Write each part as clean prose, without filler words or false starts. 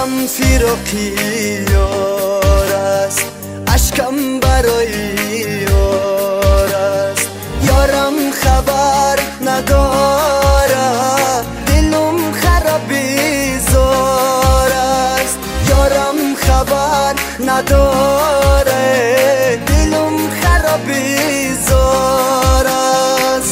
دردم فیراقی یار است، اشکم برای یار است. یارم خبر نداره دلم خرابی زار است. یارم خبر نداره دلم خرابی زار است.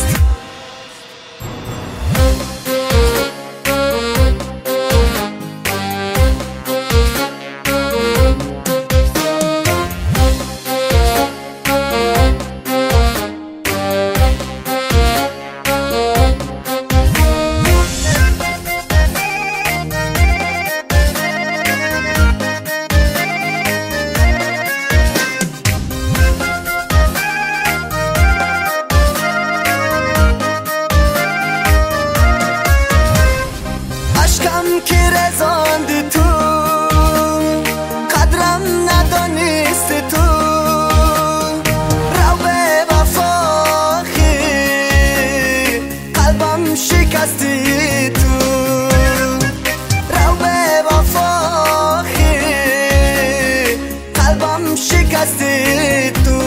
که رزاند تو قدرم ندانست تو، رو به وفاخی قلبم شکستی تو، رو به وفاخی قلبم شکستی تو.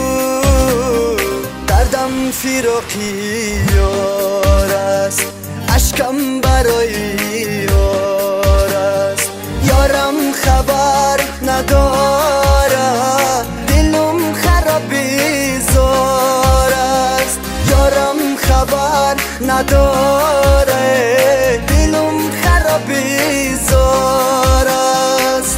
دردم فیراقی یار است، اشکم برای یار است. یارم خبر نداره دلم خرابی زار است. یارم خبر نداره دلم خرابی زار است.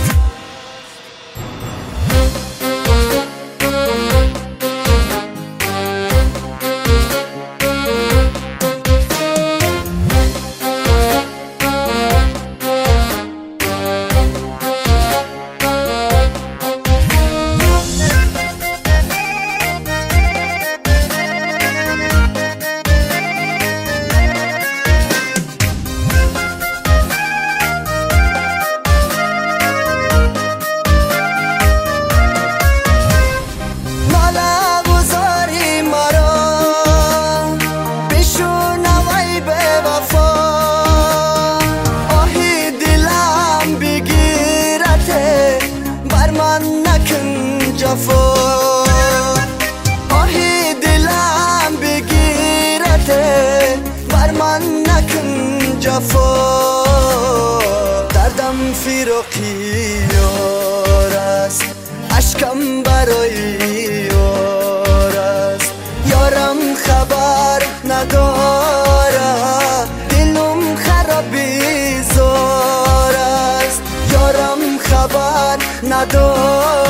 آهی دلم بگیرته بر من نکن جفا. دردم فیراقی یار است، اشکم برای یار است. یارم خبر نداره دلم خرابی زار است. یارم خبر نداره